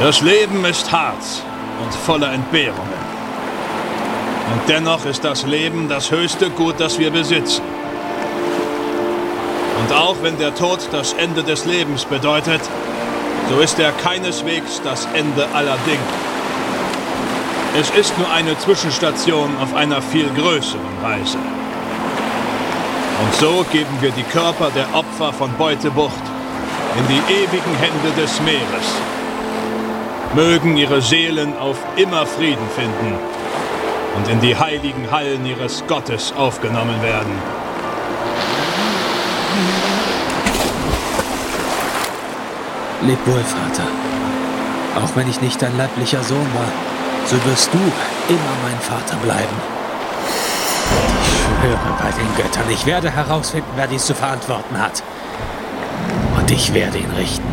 Das Leben ist hart und voller Entbehrungen. Und dennoch ist das Leben das höchste Gut, das wir besitzen. Und auch wenn der Tod das Ende des Lebens bedeutet, so ist er keineswegs das Ende aller Dinge. Es ist nur eine Zwischenstation auf einer viel größeren Reise. Und so geben wir die Körper der Opfer von Beutebucht in die ewigen Hände des Meeres. Mögen ihre Seelen auf immer Frieden finden und in die heiligen Hallen ihres Gottes aufgenommen werden. Leb wohl, Vater. Auch wenn ich nicht dein leiblicher Sohn war, so wirst du immer mein Vater bleiben. Ich schwöre bei den Göttern, ich werde herausfinden, wer dies zu verantworten hat. Und ich werde ihn richten.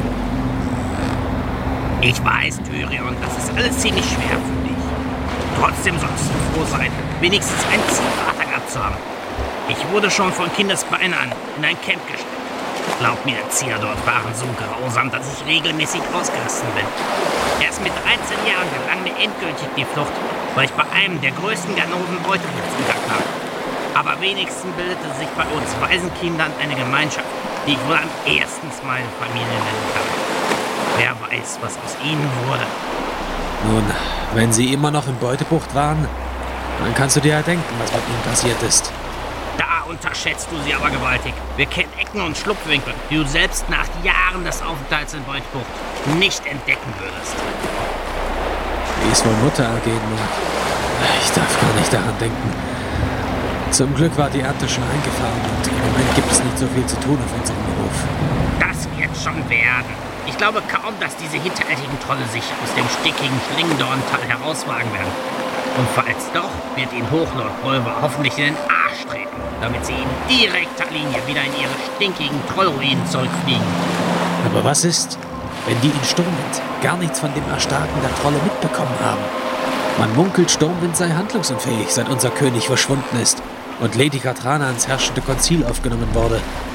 Ich weiß, Tyrion, das ist alles ziemlich schwer für dich. Trotzdem sollst du froh sein, wenigstens einen Ziehvater gehabt zu haben. Ich wurde schon von Kindesbeinen an in ein Camp gesteckt. Glaub mir, Erzieher dort waren so grausam, dass ich regelmäßig ausgerissen bin. Erst mit 13 Jahren gelang mir endgültig die Flucht, weil ich bei einem der größten Ganoven Beutebuchts unterkam. Aber wenigstens bildete sich bei uns Waisenkindern eine Gemeinschaft, die ich wohl am ersten meine Familie nennen kann. Wer weiß, was aus ihnen wurde. Nun, wenn sie immer noch in Beutebucht waren, dann kannst du dir ja denken, was mit ihnen passiert ist. Da unterschätzt du sie aber gewaltig. Wir kennen Ecken und Schlupfwinkel, die du selbst nach Jahren des Aufenthalts in Beutebucht nicht entdecken würdest. Wie es wohl Mutter ergehen mag. Ich darf gar nicht daran denken. Zum Glück war die Ernte schon eingefahren und im Moment gibt es nicht so viel zu tun auf unserem Beruf. Das wird schon werden. Ich glaube kaum, dass diese hinterhältigen Trolle sich aus dem stickigen Schlingendorntal herauswagen werden. Und falls doch, wird ihn Hochlord Bolver hoffentlich in den Arsch treten, damit sie in direkter Linie wieder in ihre stinkigen Trollruinen zurückfliegen. Aber was ist, wenn die in Sturmwind gar nichts von dem Erstarken der Trolle mitbekommen haben? Man munkelt, Sturmwind sei handlungsunfähig, seit unser König verschwunden ist und Lady Katrana ins herrschende Konzil aufgenommen wurde.